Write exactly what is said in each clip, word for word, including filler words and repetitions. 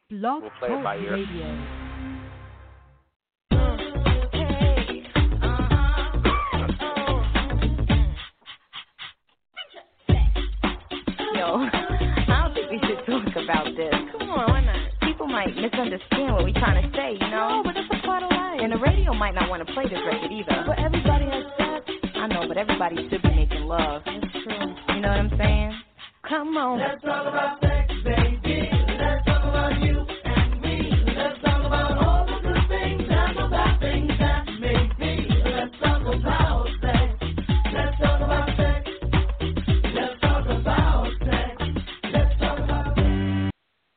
Blog We'll play it Talk by ear. Radio. Yo, I don't think we should talk about this. Come on, why not? People might misunderstand what we're trying to say, you know? No, but it's a part of life. And the radio might not want to play this record either. But everybody has sex. I know, but everybody should be making love. That's true. You know what I'm saying? Come on. Let's talk about sex, baby. Let's talk about you and me. Let's talk about all the good things and the bad things that make me. Let's talk about sex. Let's talk about sex. Let's talk about sex. Let's talk about sex.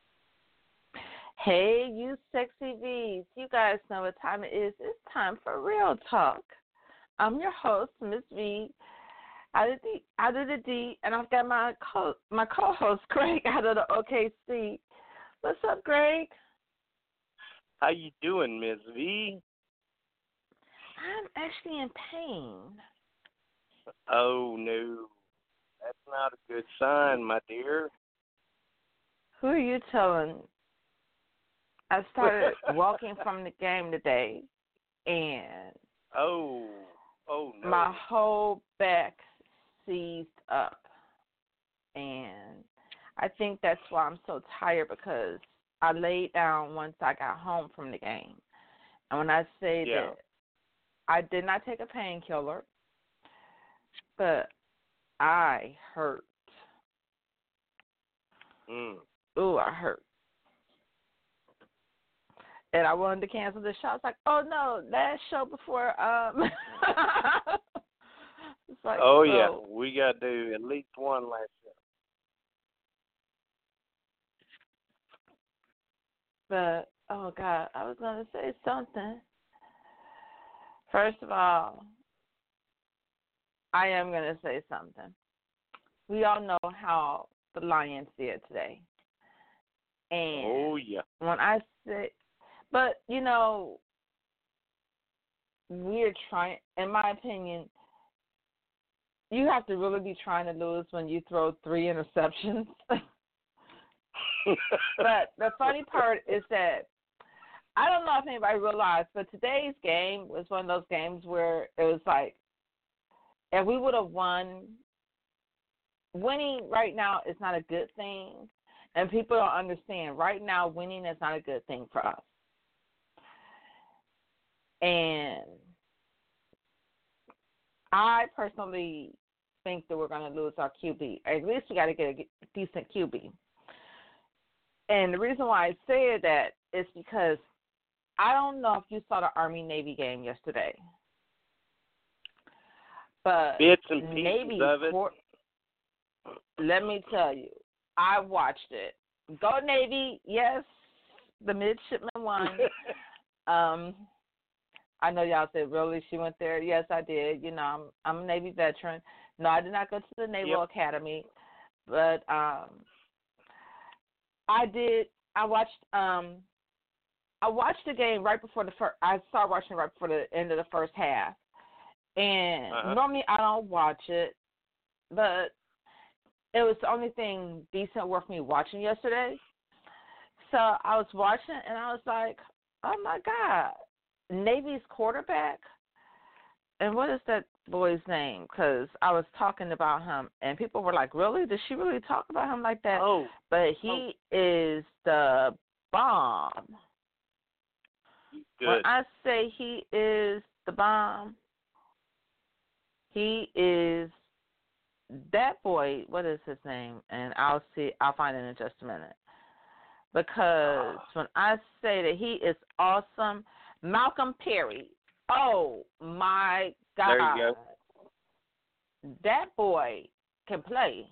Hey, you sexy bees. You guys know what time it is. It's time for Real Talk. I'm your host, Miss V, out of the out of the D, and I've got my co my co-host Greg out of the O K C. What's up, Greg? How you doing, Miss V? I'm actually in pain. Oh, no. That's not a good sign, my dear. Who are you telling? I started walking from the game today, and Oh, oh, no. my whole back seized up. And I think that's why I'm so tired, because I laid down once I got home from the game. And when I say Yeah. that I did not take a painkiller, but I hurt. Mm. Ooh, I hurt. And I wanted to cancel the show. I was like, oh, no, last show before. Um, it's like, Oh, yeah. We got to do at least one last show. But, oh, God, I was going to say something. First of all, I am going to say something. We all know how the Lions did today. And Oh, yeah. when I say, but, you know, we're trying, in my opinion, you have to really be trying to lose when you throw three interceptions. But the funny part is that I don't know if anybody realized, but today's game was one of those games where it was like, if we would have won, winning right now is not a good thing. And people don't understand. Right now, winning is not a good thing for us. And I personally think that we're going to lose our Q B. At least we got to get a decent Q B. And the reason why I say that is because I don't know if you saw the Army-Navy game yesterday. But Bits and pieces Navy of it. Court, let me tell you, I watched it. Go Navy, yes, the midshipman won. um, I know y'all said, really, she went there? Yes, I did. You know, I'm I'm a Navy veteran. No, I did not go to the Naval Yep. Academy, but um, I did. I watched. Um, I watched the game right before the first. I started watching right before the end of the first half, and Uh-huh. normally I don't watch it, but it was the only thing decent worth me watching yesterday. So I was watching, and I was like, oh, my God. Navy's quarterback, and what is that boy's name? Because I was talking about him, and people were like, really? Did she really talk about him like that? Oh. But he is the bomb. Good. When I say he is the bomb, he is that boy. What is his name? And I'll see. I'll find it in just a minute. Because when I say that he is awesome, Malcolm Perry. Oh my God! There you go. That boy can play.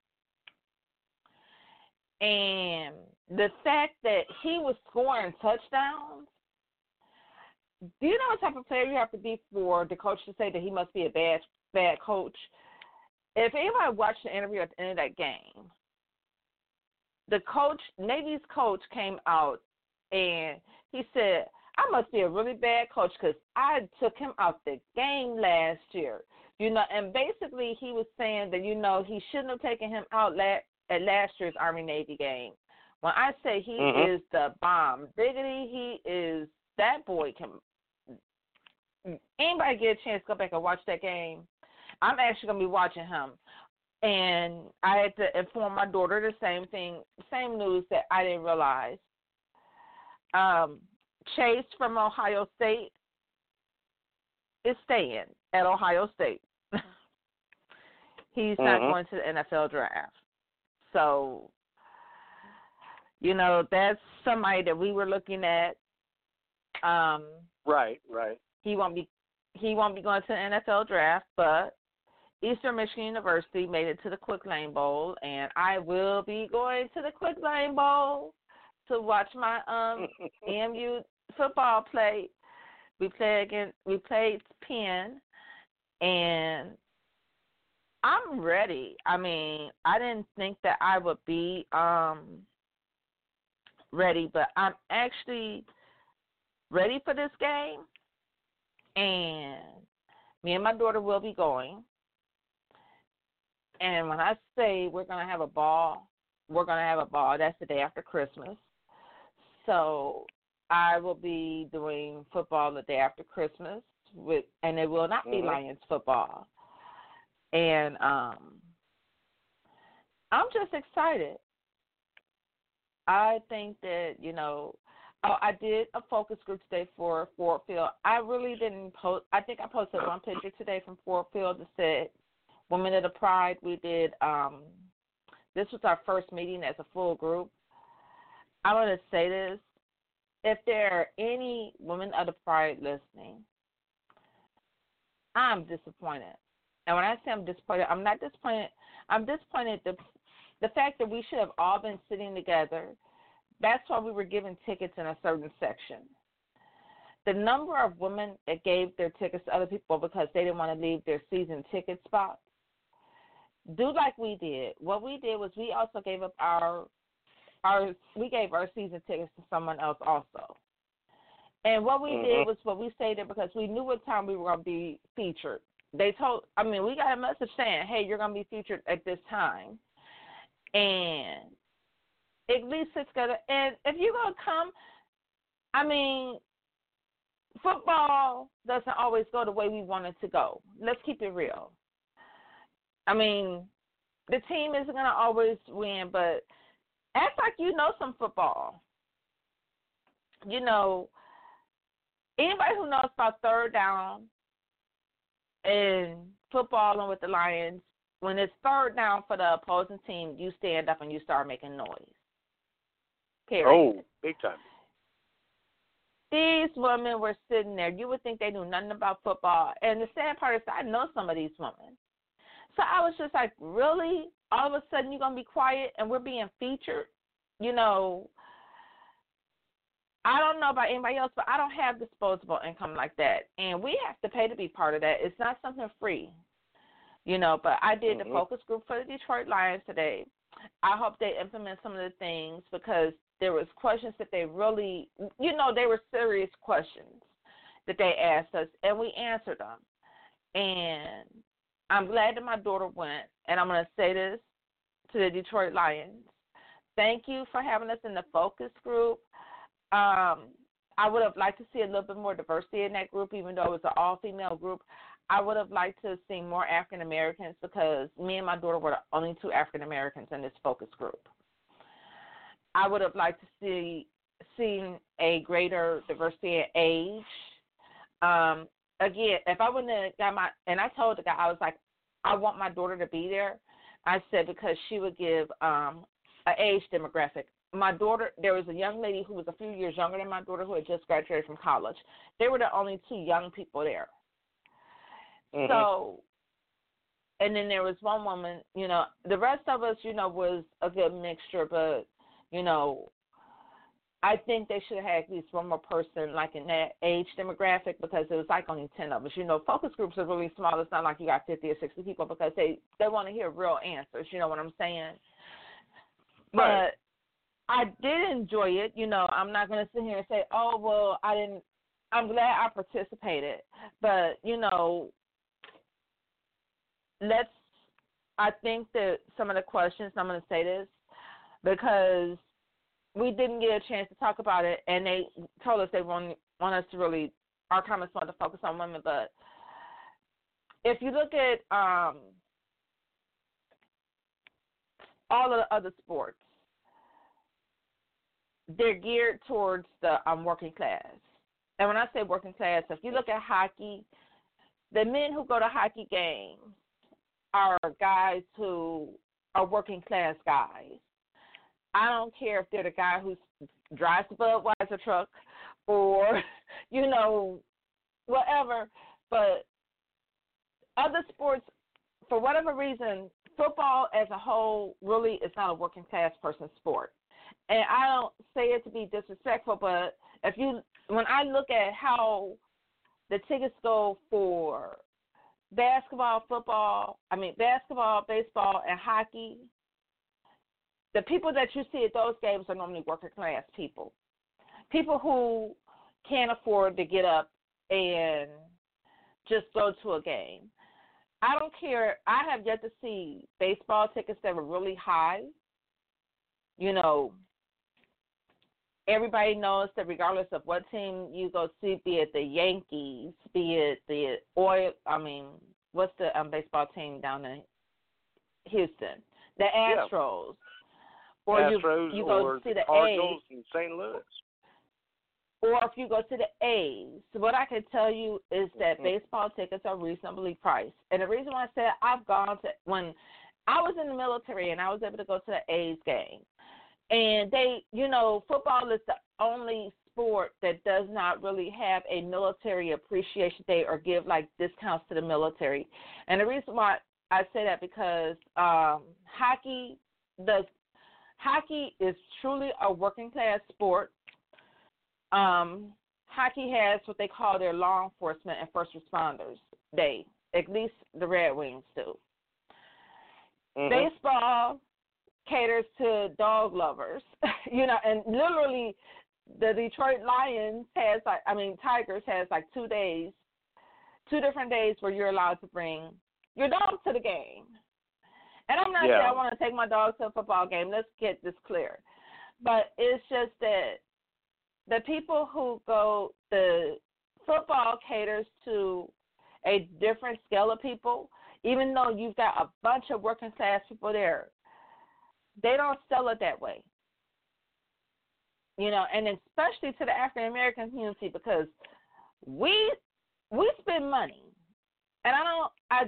And the fact that he was scoring touchdowns, do you know what type of player you have to be for the coach to say that he must be a bad bad coach? If anybody watched the interview at the end of that game, the coach, Navy's coach, came out and he said, I must be a really bad coach because I took him out the game last year. You know, and basically he was saying that, you know, he shouldn't have taken him out la- at last year's Army-Navy game When I say he mm-hmm. is the bomb, diggity, he is, that boy can, anybody get a chance to go back and watch that game, I'm actually going to be watching him. And I had to inform my daughter the same thing, same news that I didn't realize. Um, Chase from Ohio State is staying at Ohio State. He's mm-hmm. not going to the N F L draft. So, you know, that's somebody that we were looking at. Um, right, right. He won't be he won't be going to the N F L draft, but Eastern Michigan University made it to the Quick Lane Bowl, and I will be going to the Quick Lane Bowl to watch my um E M U football play. We played against we played Penn, and I'm ready. I mean, I didn't think that I would be um ready, but I'm actually ready for this game, and me and my daughter will be going. And when I say we're going to have a ball, we're going to have a ball. That's the day after Christmas. So I will be doing football the day after Christmas, with, and it will not be mm-hmm. Lions football. And um, I'm just excited. I think that, you know, oh, I did a focus group today for Ford Field. I really didn't post. I think I posted one picture today from Ford Field that said, Women of the Pride. We did, um, this was our first meeting as a full group. I want to say this. If there are any Women of the Pride listening, I'm disappointed. And when I say I'm disappointed, I'm not disappointed. I'm disappointed the, the fact that we should have all been sitting together. That's why we were given tickets in a certain section. The number of women that gave their tickets to other people because they didn't want to leave their season ticket spots, do like we did. What we did was we also gave up our our we gave our season tickets to someone else also. And what we mm-hmm. did was what we stayed there because we knew what time we were going to be featured. They told, I mean, we got a message saying, hey, you're going to be featured at this time. And at least sit together. And if you're going to come, I mean, football doesn't always go the way we want it to go. Let's keep it real. I mean, the team isn't going to always win, but act like you know some football. You know, anybody who knows about third down in football and with the Lions, when it's third down for the opposing team, you stand up and you start making noise. Period. Oh, big time. These women were sitting there. You would think they knew nothing about football. And the sad part is I know some of these women. So I was just like, really? All of a sudden you're going to be quiet and we're being featured? You know, I don't know about anybody else, but I don't have disposable income like that. And we have to pay to be part of that. It's not something free. You know, but I did mm-hmm. the focus group for the Detroit Lions today. I hope they implement some of the things because there was questions that they really, you know, they were serious questions that they asked us, and we answered them. And I'm glad that my daughter went, and I'm going to say this to the Detroit Lions. Thank you for having us in the focus group. Um, I would have liked to see a little bit more diversity in that group, even though it was an all-female group. I would have liked to have seen more African Americans because me and my daughter were the only two African Americans in this focus group. I would have liked to see seen a greater diversity in age. Um, again, if I wouldn't have got my, and I told the guy, I was like, I want my daughter to be there. I said because she would give um, an age demographic. My daughter, there was a young lady who was a few years younger than my daughter who had just graduated from college. They were the only two young people there. Mm-hmm. So, and then there was one woman, you know, the rest of us, you know, was a good mixture, but, you know, I think they should have had at least one more person, like in that age demographic, because it was like only ten of us. You know, focus groups are really small. It's not like you got fifty or sixty people because they, they want to hear real answers. You know what I'm saying? Right. But I did enjoy it. You know, I'm not going to sit here and say, oh, well, I didn't. I'm glad I participated. But, you know, let's, I think that some of the questions, I'm going to say this, because we didn't get a chance to talk about it, and they told us they want, want us to really, our comments want to focus on women, but if you look at um, all of the other sports, they're geared towards the um, working class. And when I say working class, if you look at hockey, the men who go to hockey games are guys who are working class guys. I don't care if they're the guy who drives the Budweiser truck or, you know, whatever. But other sports, for whatever reason, football as a whole really is not a working class person sport. And I don't say it to be disrespectful, but if you, when I look at how the tickets go for basketball, football, I mean basketball, baseball, and hockey, the people that you see at those games are normally working class people, people who can't afford to get up and just go to a game. I don't care. I have yet to see baseball tickets that were really high. You know, everybody knows that regardless of what team you go see, be it the Yankees, be it the Oil, I mean, what's the um, baseball team down in Houston? The Astros. Yeah. Or Astros you, you go or see the Cardinals A's. in Saint Louis. Or if you go to the A's. So what I can tell you is that Mm-hmm. baseball tickets are reasonably priced. And the reason why I said I've gone to, when I was in the military and I was able to go to the A's game, and they, you know, football is the only sport that does not really have a military appreciation day or give, like, discounts to the military. And the reason why I say that because um, hockey does, hockey is truly a working class sport. Um, hockey has what they call their law enforcement and first responders day. At least the Red Wings do. Mm-hmm. Baseball caters to dog lovers, you know, and literally the Detroit Lions has like, I mean, Tigers has like two days, two different days where you're allowed to bring your dog to the game. And I'm not Yeah. saying I want to take my dog to a football game. Let's get this clear. But it's just that the people who go, the football caters to a different scale of people, even though you've got a bunch of working class people there. They don't sell it that way. You know, and especially to the African American community because we we spend money. And I don't I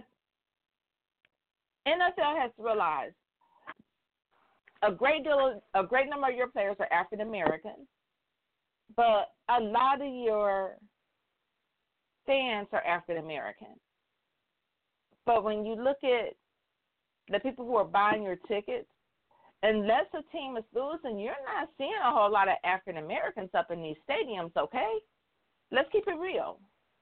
N F L has to realize a great deal of, a great number of your players are African American, but a lot of your fans are African American. But when you look at the people who are buying your tickets, unless a team is losing, you're not seeing a whole lot of African Americans up in these stadiums, okay? Let's keep it real.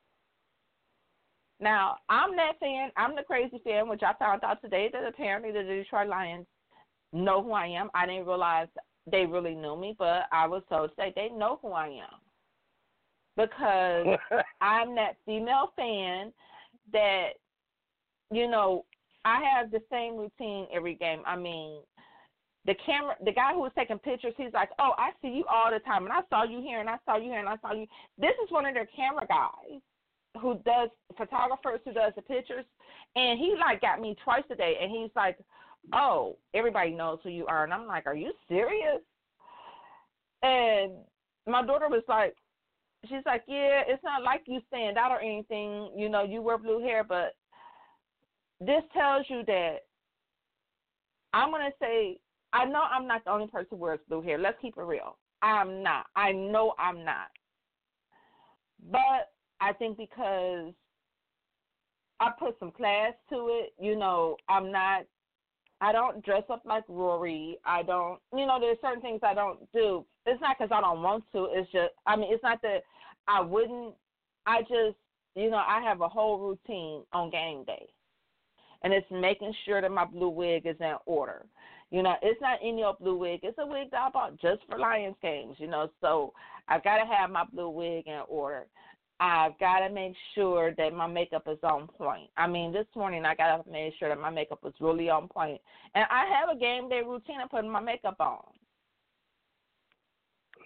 Now, I'm that fan. I'm the crazy fan, which I found out today that apparently the Detroit Lions know who I am. I didn't realize they really knew me, but I was told today they know who I am. Because I'm that female fan that, you know, I have the same routine every game. I mean, the camera, the guy who was taking pictures, he's like, oh, I see you all the time, and I saw you here, and I saw you here, and I saw you. This is one of their camera guys who does, photographers who does the pictures, and he, like, got me twice a day, and he's like, oh, everybody knows who you are. And I'm like, are you serious? And my daughter was like, she's like, yeah, it's not like you stand out or anything. You know, you wear blue hair, but this tells you that I'm going to say, I know I'm not the only person who wears blue hair. Let's keep it real. I'm not. I know I'm not. But I think because I put some class to it, you know, I'm not, I don't dress up like Rory. I don't, you know, there's certain things I don't do. It's not because I don't want to. It's just, I mean, it's not that I wouldn't. I just, you know, I have a whole routine on game day. And it's making sure that my blue wig is in order. You know, it's not any old blue wig. It's a wig that I bought just for Lions games, you know. So I've got to have my blue wig in order. I've got to make sure that my makeup is on point. I mean, this morning I got to make sure that my makeup was really on point. And I have a game day routine of putting my makeup on.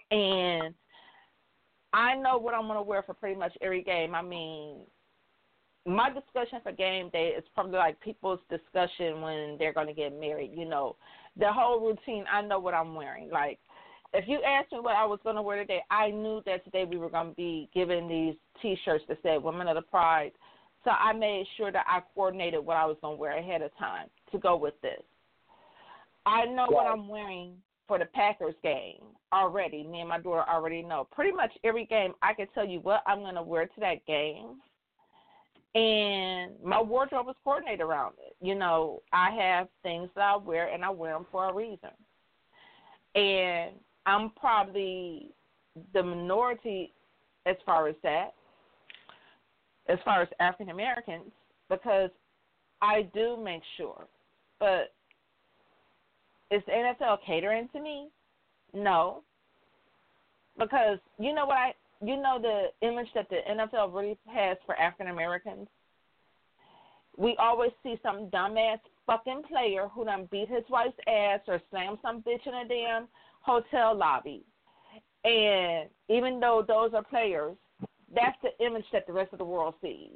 And I know what I'm going to wear for pretty much every game. I mean, my discussion for game day is probably like people's discussion when they're going to get married. You know, the whole routine, I know what I'm wearing. Like, if you asked me what I was going to wear today, I knew that today we were going to be given these T-shirts that said Women of the Pride. So I made sure that I coordinated what I was going to wear ahead of time to go with this. I know Right. what I'm wearing for the Packers game already. Me and my daughter already know. Pretty much every game, I can tell you what I'm going to wear to that game. And my wardrobe is coordinated around it. You know, I have things that I wear, and I wear them for a reason. And I'm probably the minority as far as that, as far as African Americans, because I do make sure. But is the N F L catering to me? No. Because you know what I you know the image that the N F L really has for African Americans? We always see some dumbass fucking player who done beat his wife's ass or slammed some bitch in a damn hotel lobby. And even though those are players, that's the image that the rest of the world sees.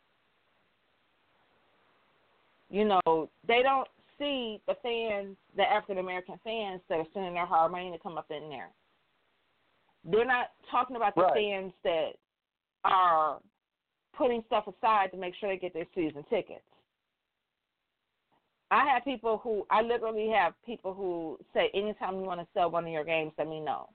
You know, they don't see the fans, the African-American fans that are sending their hard money to come up in there. They're not talking about the Right. fans that are putting stuff aside to make sure they get their season tickets. I have people who, I literally have people who say, anytime you want to sell one of your games, let me know.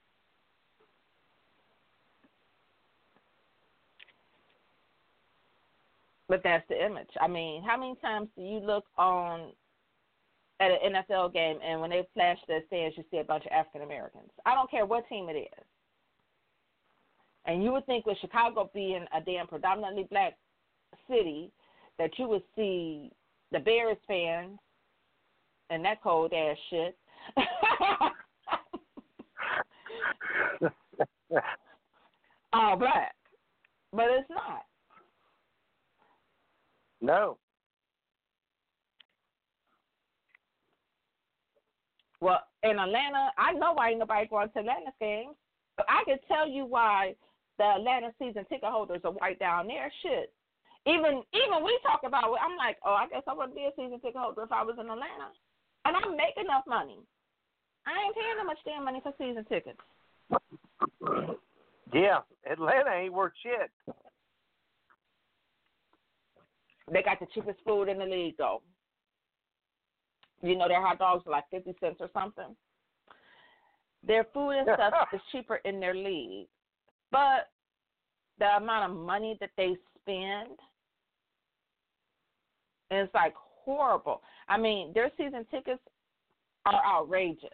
But that's the image. I mean, how many times do you look on at an N F L game and when they flash the stands, you see a bunch of African Americans? I don't care what team it is. And you would think with Chicago being a damn predominantly black city that you would see the Bears fans and that cold ass shit. All black. But it's not. No. Well, in Atlanta, I know why ain't nobody going to Atlanta games. But I can tell you why the Atlanta season ticket holders are white down there. Shit. Even even we talk about it, I'm like, oh, I guess I wouldn't be a season ticket holder if I was in Atlanta. And I make enough money. I ain't paying that much damn money for season tickets. Yeah, Atlanta ain't worth shit. They got the cheapest food in the league, though. You know, their hot dogs are like fifty cents or something. Their food and stuff is cheaper in their league. But the amount of money that they spend is like horrible. I mean, their season tickets are outrageous.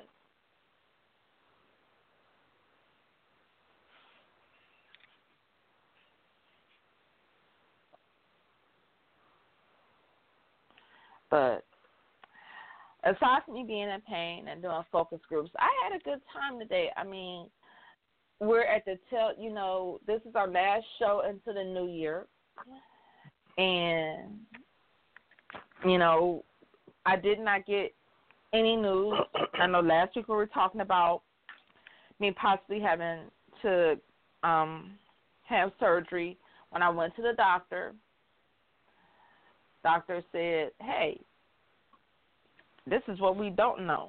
But aside from me being in pain and doing focus groups, I had a good time today. I mean, we're at the tail, you know, this is our last show into the new year. And, you know, I did not get any news. I know last week we were talking about me possibly having to um, have surgery. When I went to the doctor, doctor said, hey, this is what we don't know.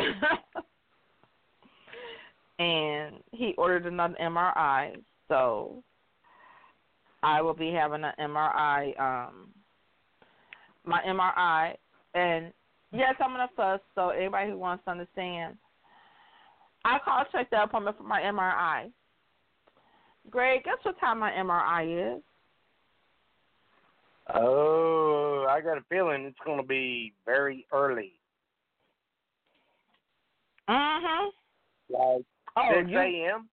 And he ordered another M R I, so I will be having an M R I, um, my M R I. And, yes, I'm going to fuss, so anybody who wants to understand, I called check the appointment for my M R I. Greg, guess what time my M R I is? Oh, I got a feeling it's going to be very early. Mm-hmm. Like Oh, six you, a.m.?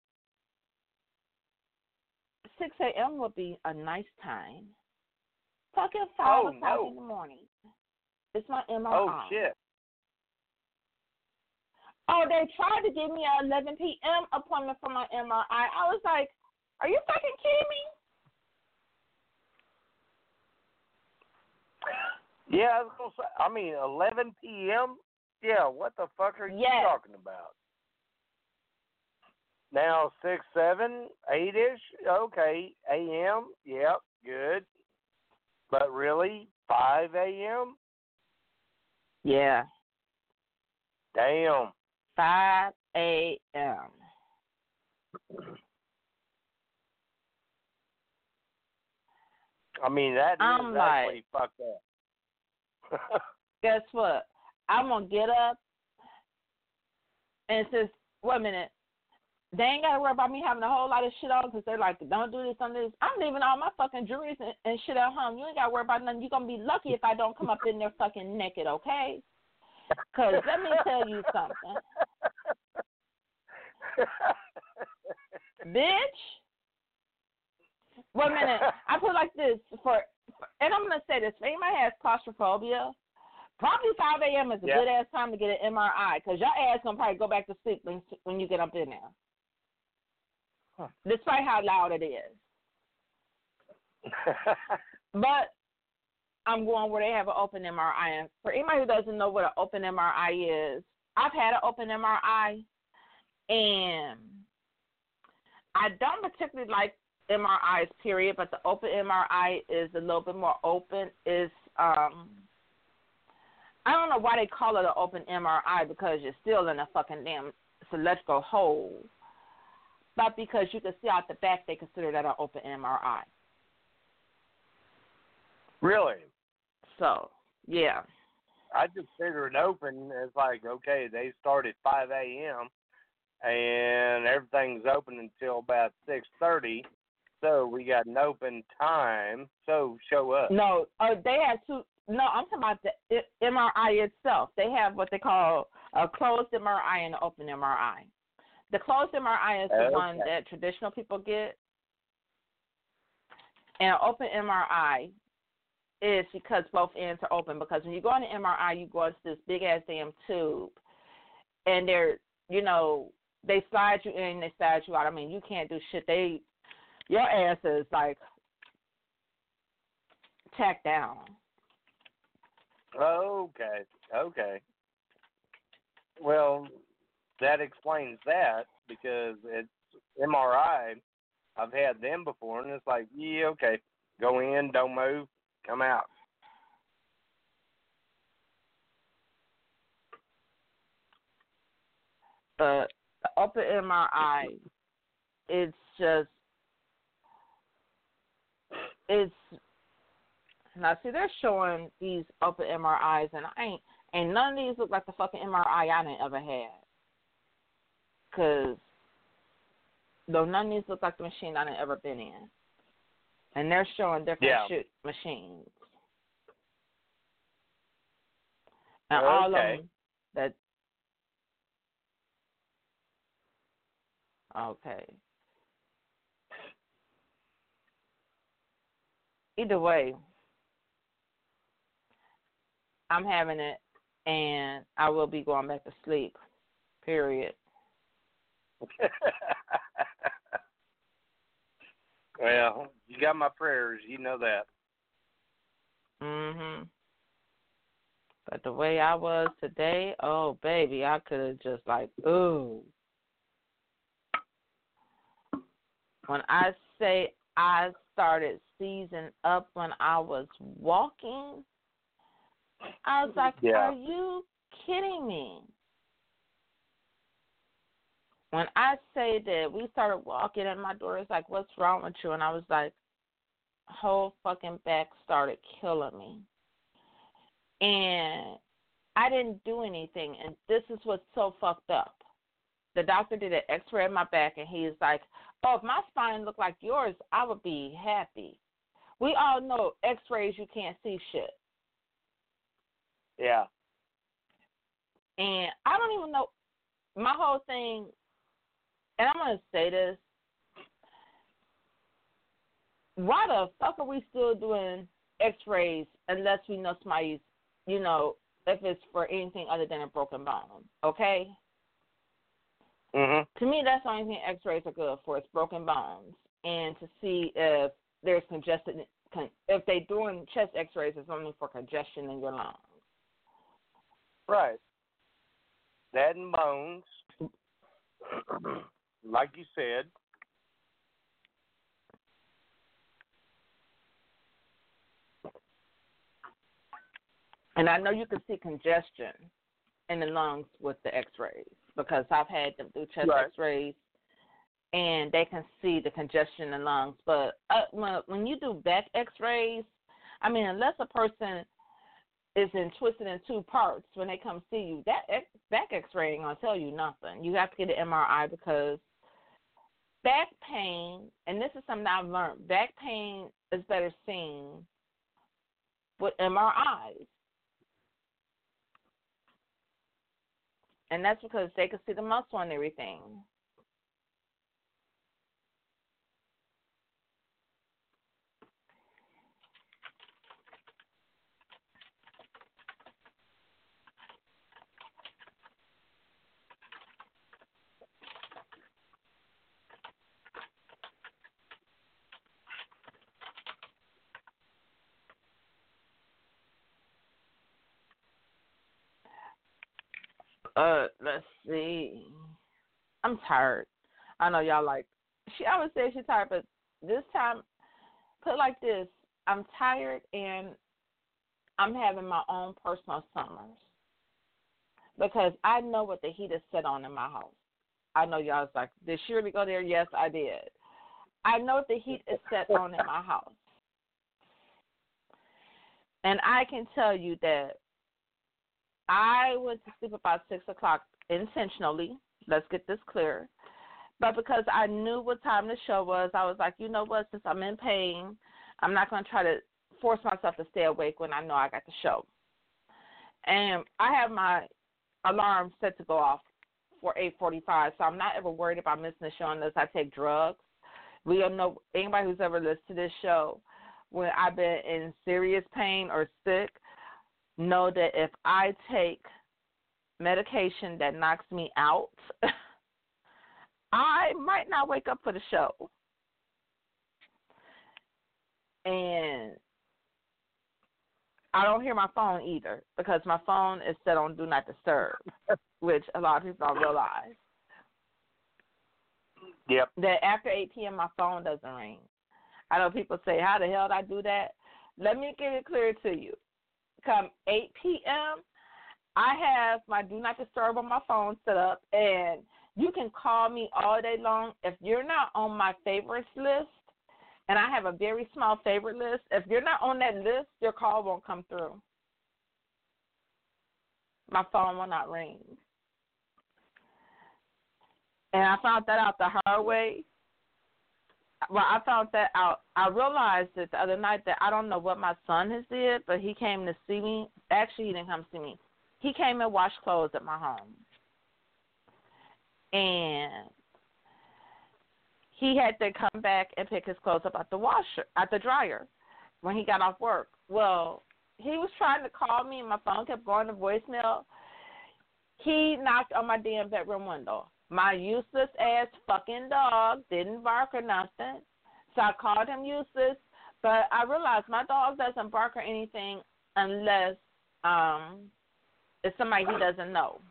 six a.m. would be a nice time. Fucking five Oh, o'clock no. in the morning. It's my M R I. Oh, shit. Oh, they tried to give me an eleven p.m. appointment for my M R I. I was like, are you fucking kidding me? Yeah, I was going to say, I mean, eleven p.m.? Yeah, what the fuck are you Yes. talking about? Now six, seven, eight ish. Okay, A M. Yep, good. But really, five A M. Yeah, Damn. five A M. I mean, that is I'm actually like, fucked up. guess what? I'm gonna get up and says, wait a minute. They ain't got to worry about me having a whole lot of shit on because they're like, don't do this, don't do this. I'm leaving all my fucking jewelry and, and shit at home. You ain't got to worry about nothing. You're going to be lucky if I don't come up in there fucking naked, okay? Because let me tell you something. Bitch. Wait a minute. I put it like this. for, for And I'm going to say this. If anybody has claustrophobia, probably five A M is a yeah. good-ass time to get an M R I because your ass going to probably go back to sleep when, when you get up in there. Huh. Despite how loud it is. But I'm going where they have an open M R I. And for anybody who doesn't know what an open M R I is, I've had an open M R I, and I don't particularly like M R Is, period, but the open M R I is a little bit more open. Is um, I don't know why they call it an open M R I because you're still in a fucking damn cylindrical hole. But because you can see out the back, they consider that an open M R I. Really? So, yeah. I just figured open as like, okay, they start at five A M and everything's open until about six thirty. So we got an open time. So show up. No, uh, they have two. No, I'm talking about the M R I itself. They have what they call a closed M R I and an open M R I. The closed M R I is the okay. one that traditional people get. And an open M R I is because both ends are open. Because when you go on the M R I, you go into this big-ass damn tube. And they're, you know, they slide you in, they slide you out. I mean, you can't do shit. They, your ass is, like, tacked down. Okay, okay. Well, that explains that because it's M R I. I've had them before, and it's like, yeah, okay, go in, don't move, come out. But the open M R I, it's just, it's, now see, they're showing these open M R Is, and I ain't, and none of these look like the fucking M R I I didn't ever had. Because, though none of these look like the machine I didn't ever been in. And they're showing different yeah. shit machines. And okay. all of them that, okay. Either way, I'm having it, and I will be going back to sleep, period. Well, you got my prayers. You know that. Mhm. But the way I was today, oh, baby, I could have just like, ooh. When I say I started seizing up when I was walking, I was like, yeah. are you kidding me? When I say that we started walking and my daughter's like, what's wrong with you? And I was like, whole fucking back started killing me. And I didn't do anything. And this is what's so fucked up. The doctor did an x-ray of my back, and he's like, oh, if my spine looked like yours, I would be happy. We all know x-rays, you can't see shit. Yeah. And I don't even know, my whole thing, and I'm going to say this, why the fuck are we still doing x-rays unless we know somebody's, you know, if it's for anything other than a broken bone, okay? Mhm. To me, that's the only thing x-rays are good for, is broken bones, and to see if there's congested, if they're doing chest x-rays, it's only for congestion in your lungs. Right. That and bones. like you said, And I know you can see congestion in the lungs with the x-rays because I've had them do chest right. x-rays and they can see the congestion in the lungs. But uh, when, when you do back x-rays, I mean, unless a person is in twisted in two parts when they come see you, that X, back x-ray ain't going to tell you nothing. You have to get an M R I because back pain, and this is something I've learned, back pain is better seen with M R Is. And that's because they can see the muscle and everything. Uh, let's see. I'm tired. I know y'all like, she always says she's tired, but this time, put it like this, I'm tired and I'm having my own personal summers because I know what the heat is set on in my house. I know y'all was like, did she really go there? Yes, I did. I know what the heat is set on in my house. And I can tell you that I went to sleep about six o'clock intentionally. Let's get this clear. But because I knew what time the show was, I was like, you know what, since I'm in pain, I'm not going to try to force myself to stay awake when I know I got the show. And I have my alarm set to go off for eight forty-five, so I'm not ever worried about missing the show unless I take drugs. We don't know, anybody who's ever listened to this show, when I've been in serious pain or sick, know that if I take medication that knocks me out, I might not wake up for the show. And I don't hear my phone either because my phone is set on Do Not Disturb, which a lot of people don't realize. Yep. That after eight p.m. my phone doesn't ring. I know people say, how the hell did I do that? Let me get it clear to you. Come eight p.m., I have my Do Not Disturb on my phone set up, and you can call me all day long. If you're not on my favorites list, and I have a very small favorite list, if you're not on that list, your call won't come through. My phone will not ring. And I found that out the hard way. Well, I found that out. I realized it the other night that I don't know what my son has did, but he came to see me. Actually, he didn't come see me. He came and washed clothes at my home. And he had to come back and pick his clothes up at the washer, at the dryer when he got off work. Well, he was trying to call me, and my phone kept going to voicemail. He knocked on my damn bedroom window. My useless ass fucking dog didn't bark or nothing, so I called him useless. But I realized my dog doesn't bark or anything unless um, it's somebody he doesn't know.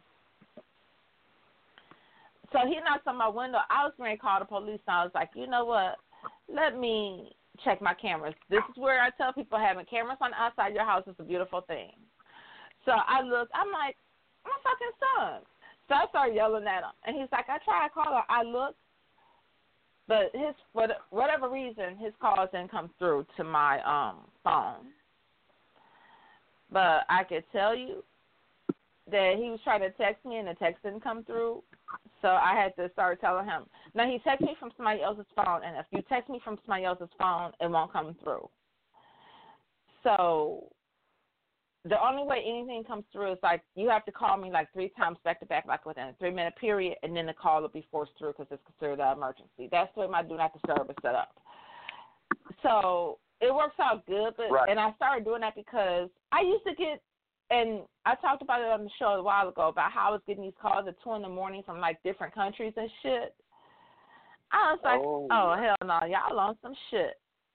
So he knocked on my window. I was going to call the police, and I was like, you know what? Let me check my cameras. This is where I tell people having cameras on the outside your house is a beautiful thing. So I looked. I'm like, my fucking son. So I started yelling at him, and he's like, I tried to call her. I looked, but his for whatever reason, his calls didn't come through to my um phone. But I could tell you that he was trying to text me, and the text didn't come through. So I had to start telling him. Now, he texted me from somebody else's phone, and if you text me from somebody else's phone, it won't come through. So the only way anything comes through is, like, you have to call me, like, three times back-to-back, like, within a three-minute period, and then the call will be forced through because it's considered an emergency. That's the way my Do Not Disturb is set up. So it works out good, but right. And I started doing that because I used to get, and I talked about it on the show a while ago about how I was getting these calls at two in the morning from, like, different countries and shit. I was like, oh, oh hell no, y'all on some shit.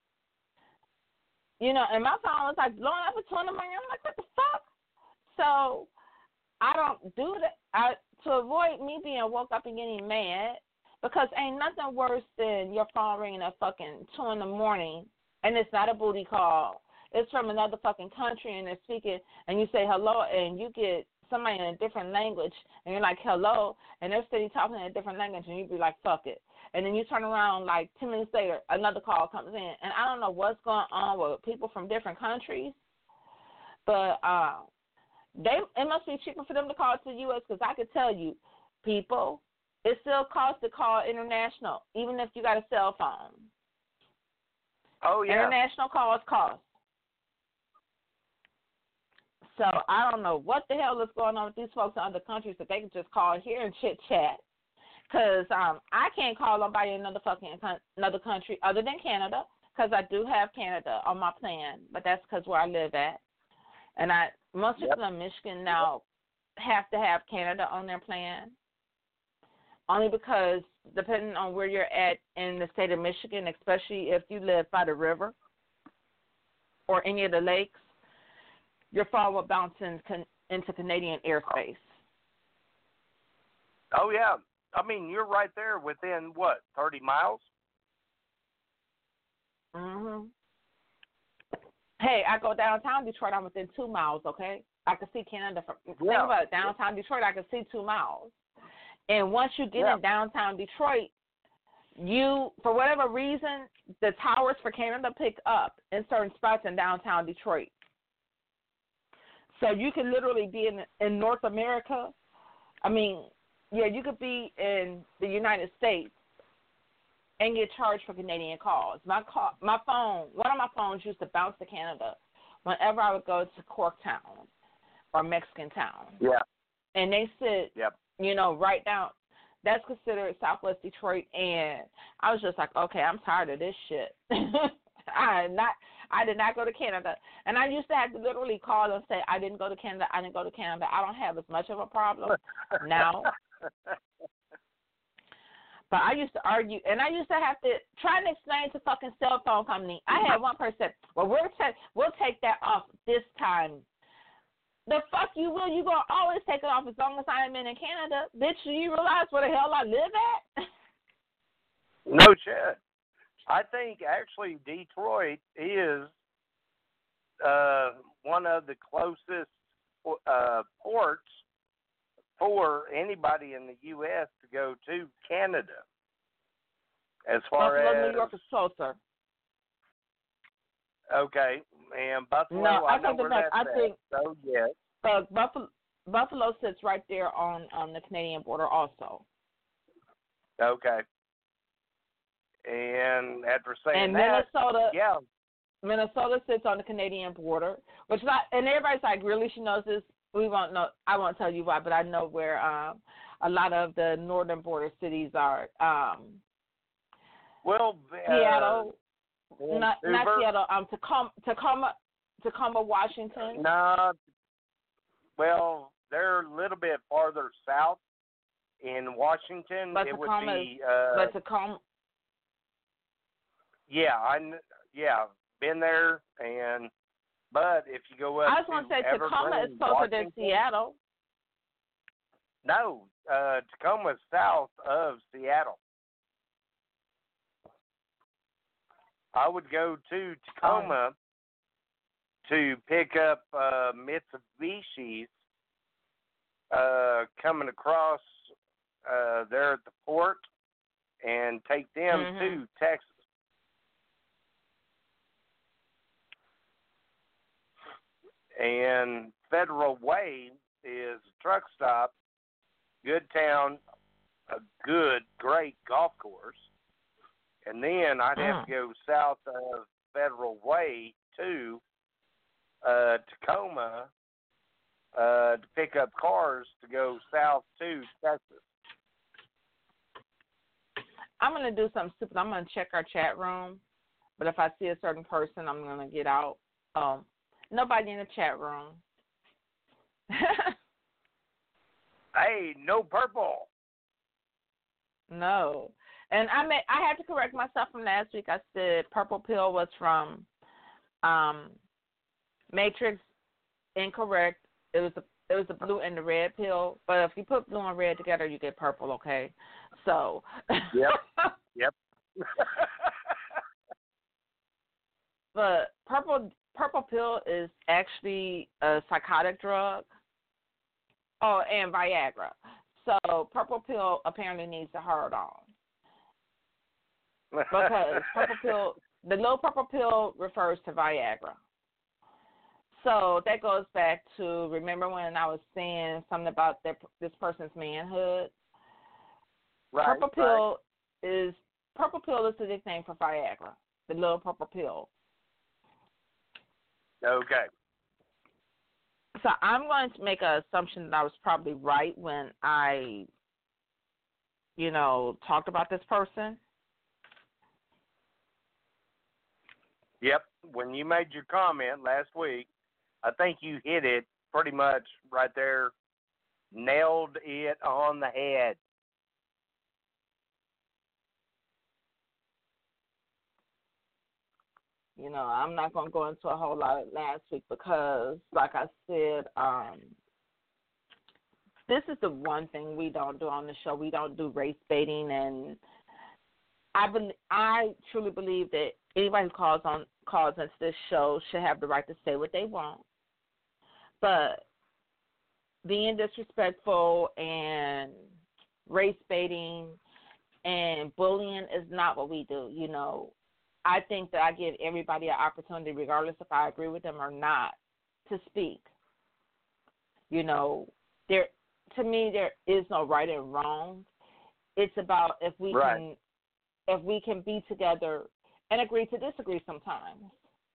You know, and my phone was, like, blowing up at two in the morning. I'm like, what the fuck? So I don't do that. I, to avoid me being woke up and getting mad Because ain't nothing worse than your phone ringing at fucking two in the morning, and it's not a booty call. It's from another fucking country, and they're speaking, and you say hello, and you get somebody in a different language, and you're like, hello, and they're sitting talking in a different language, and you be like, fuck it. And then you turn around, like, ten minutes later, another call comes in. And I don't know what's going on with people from different countries, but uh, they it must be cheaper for them to call to the U S because I could tell you, people, it still costs to call international, even if you got a cell phone. Oh, yeah. International calls cost. So I don't know what the hell is going on with these folks in other countries that they can just call here and chit-chat. Because um, I can't call nobody in another fucking another country other than Canada, because I do have Canada on my plan, but that's because where I live at. And I most Yep. people in Michigan now have to have Canada on their plan, only because depending on where you're at in the state of Michigan, especially if you live by the river or any of the lakes, your phone will bounce in, con- into Canadian airspace. Oh, yeah. I mean, you're right there within, what, thirty miles? Mhm. Hey, I go downtown Detroit, I'm within two miles, okay? I can see Canada from, Yeah. think about it, downtown Detroit, I can see two miles. And once you get Yeah. in downtown Detroit, you, for whatever reason, the towers for Canada pick up in certain spots in downtown Detroit. So you can literally be in in North America. I mean, yeah, you could be in the United States and get charged for Canadian calls. My call, my phone, one of my phones used to bounce to Canada whenever I would go to Corktown or Mexican Town. Yeah. And they sit, Yep. you know, right down. That's considered Southwest Detroit, and I was just like, okay, I'm tired of this shit. I not, I did not go to Canada, and I used to have to literally call and say, I didn't go to Canada. I didn't go to Canada. I don't have as much of a problem now. But I used to argue, and I used to have to try and explain to fucking cell phone company. I had one person, well, we'll take we'll take that off this time. The fuck you will. You gonna always take it off as long as I am in Canada, bitch. Do you realize where the hell I live at? No shit. I think actually Detroit is uh, one of the closest uh, ports for anybody in the U S to go to Canada. As far Buffalo, as New York is closer. Okay, and Buffalo, No, I, I know take it where back. that's I at. think- So yes. But Buffalo, Buffalo sits right there on, on the Canadian border also. Okay. And after saying And that, Minnesota, yeah, Minnesota sits on the Canadian border, which not, and everybody's like, really, she knows this. We won't know. I won't tell you why, but I know where um, a lot of the northern border cities are. Um, well, uh, Seattle, not, not Vancouver? Seattle. Um, Tacoma, Tacoma, Tacoma, Washington. No, well, they're a little bit farther south in Washington. But it would Tacoma be, uh, but Tacoma. yeah, I kn- yeah, been there, and but if you go up, I was going to say Evergreen, Tacoma is closer Washington, than Seattle. No, uh, Tacoma is south of Seattle. I would go to Tacoma Oh. to pick up uh, Mitsubishi's uh, coming across uh, there at the port and take them Mhm. to Texas. And Federal Way is a truck stop, good town, a good, great golf course. And then I'd have to go south of Federal Way to uh, Tacoma uh, to pick up cars to go south to Texas. I'm going to do something stupid. I'm going to check our chat room, but if I see a certain person, I'm going to get out. Um, nobody in the chat room. Hey, no purple. No. And I may, I had to correct myself from last week. I said Purple Pill was from um, Matrix. Incorrect. It was a, it was the blue and the red pill. But if you put blue and red together, you get purple. Okay, so. Yep. Yep. But purple purple pill is actually a psychotic drug. Oh, and Viagra. So purple pill apparently needs a hard on. Because purple pill, the little purple pill refers to Viagra. So that goes back to, remember when I was saying something about their, this person's manhood? Right, purple right. pill is purple pill is the nickname for Viagra, the little purple pill. Okay. So I'm going to make an assumption that I was probably right when I, you know, talked about this person. Yep. When you made your comment last week, I think you hit it pretty much right there, nailed it on the head. You know, I'm not going to go into a whole lot of last week because, like I said, um, this is the one thing we don't do on the show. We don't do race baiting, and I be, I truly believe that anybody who calls on calls into this show should have the right to say what they want. But being disrespectful and race baiting and bullying is not what we do. You know, I think that I give everybody an opportunity, regardless if I agree with them or not, to speak. You know, there to me there is no right and wrong. It's about if we right. can if we can be together and agree to disagree sometimes.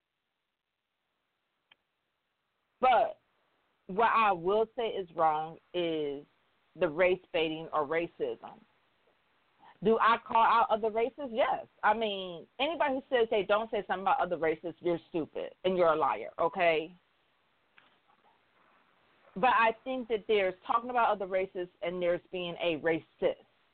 But what I will say is wrong is the race baiting or racism. Do I call out other races? Yes. I mean, anybody who says they don't say something about other races, you're stupid and you're a liar, okay? But I think that there's talking about other races and there's being a racist.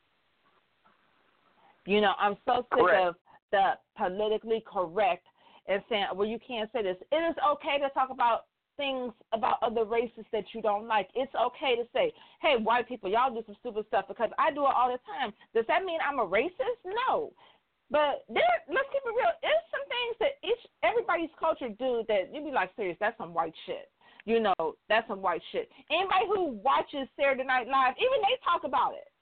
You know, I'm so sick Correct. of the politically correct and saying, well, you can't say this. It is okay to talk about things about other races that you don't like. It's okay to say, hey, white people, y'all do some stupid stuff because I do it all the time. Does that mean I'm a racist? No. But there, let's keep it real. There's some things that each everybody's culture do that you'd be like, serious, that's some white shit. You know, that's some white shit. Anybody who watches Saturday Night Live, even they talk about it.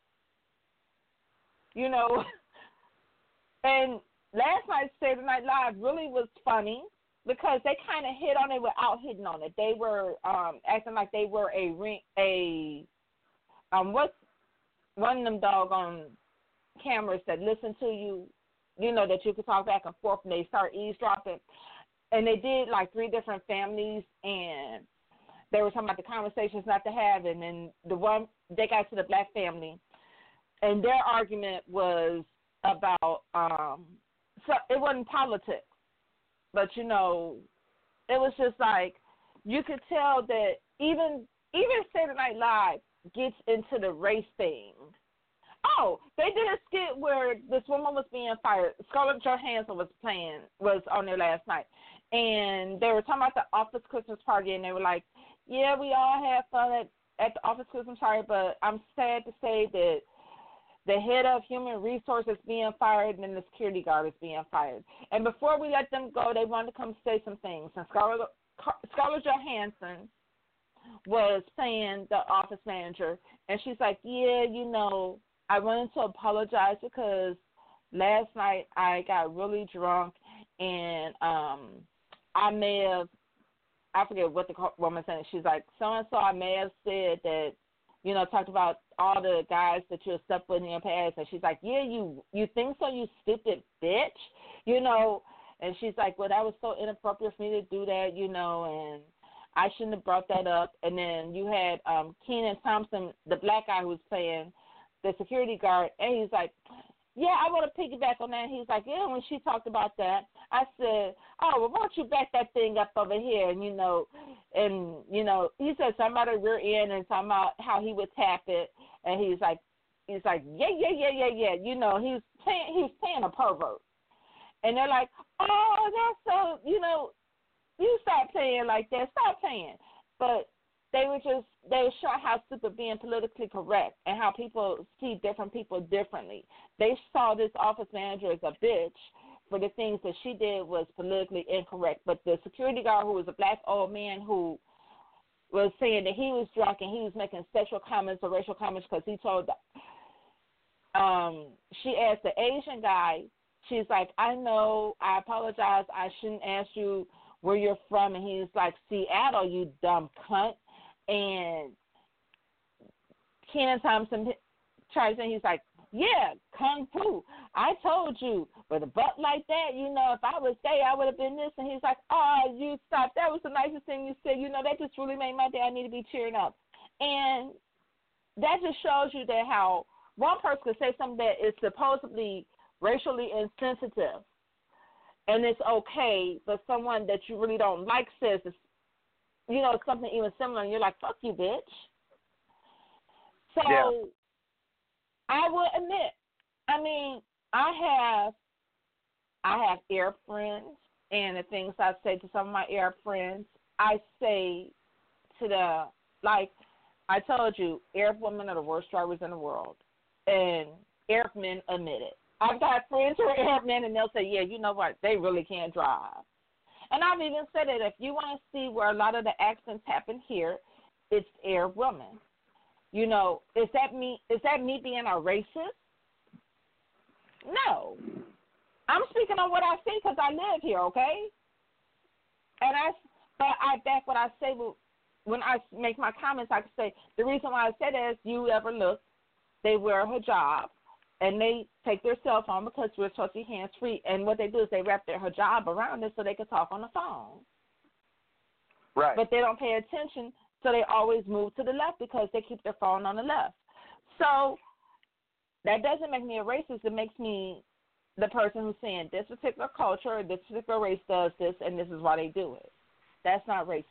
You know, and last night's Saturday Night Live really was funny because they kind of hit on it without hitting on it. They were um, acting like they were a ring, a um, what's one of them doggone cameras that listen to you, you know, that you could talk back and forth, and they start eavesdropping. And they did like three different families, and they were talking about the conversations not to have. And then the one they got to the black family, and their argument was about um, so it wasn't politics. But, you know, it was just like you could tell that even even Saturday Night Live gets into the race thing. Oh, they did a skit where this woman was being fired. Scarlett Johansson was playing, was on there last night. And they were talking about the office Christmas party, and they were like, yeah, we all had fun at, at the office Christmas party, but I'm sad to say that the head of human resources being fired, and then the security guard is being fired. And before we let them go, they wanted to come say some things. And Scarlett, Scarlett Johansson was playing the office manager, and she's like, yeah, you know, I wanted to apologize because last night I got really drunk, and um, I may have, I forget what the woman said. She's like, so-and-so, I may have said that, you know, talked about all the guys that you slept with in your past. And she's like, yeah, you you think so, you stupid bitch? You know, and she's like, well, that was so inappropriate for me to do that, you know, and I shouldn't have brought that up. And then you had um, Kenan Thompson, the black guy who was playing the security guard, and he's like, yeah, I want to piggyback on that. And he's like, yeah, when she talked about that, I said, oh, well, why don't you back that thing up over here? And, you know, and, you know, he said something about a rear end and something about how he would tap it. And he's like, he's like, yeah, yeah, yeah, yeah, yeah. You know, he was playing, he was playing a pervert. And they're like, oh, that's so, you know, you stop playing like that. Stop playing. But they were just they were showing how stupid being politically correct and how people see different people differently. They saw this office manager as a bitch for the things that she did was politically incorrect. But the security guard, who was a black old man who was saying that he was drunk and he was making sexual comments or racial comments because he told the, um she asked the Asian guy, she's like, I know, I apologize, I shouldn't ask you where you're from, and he's like, Seattle, you dumb cunt. And Kenan Thompson tries and he's like, yeah, Kung Fu. I told you, with a butt like that, you know, if I was gay, I would have been this. And he's like, oh, you stop. That was the nicest thing you said. You know, that just really made my day. I need to be cheering up. And that just shows you that how one person could say something that is supposedly racially insensitive, and it's okay, but someone that you really don't like says, it's, you know, something even similar, and you're like, fuck you, bitch. So yeah. I will admit, I mean, I have, I have Arab friends, and the things I say to some of my Arab friends, I say to the, like, I told you, Arab women are the worst drivers in the world, and Arab men admit it. I've got friends who are Arab men, and they'll say, yeah, you know what, they really can't drive. And I've even said that if you want to see where a lot of the accidents happen here, it's Arab women. You know, is that me? Is that me being a racist? No. I'm speaking on what I see because I live here, okay? And I, but I back what I say when I make my comments. I can say the reason why I say that is you ever look, they wear a hijab and they take their cell phone because we're supposed to be hands free. And what they do is they wrap their hijab around it so they can talk on the phone. Right. But they don't pay attention. So they always move to the left because they keep their phone on the left. So that doesn't make me a racist. It makes me the person who's saying this particular culture or this particular race does this, and this is why they do it. That's not racist.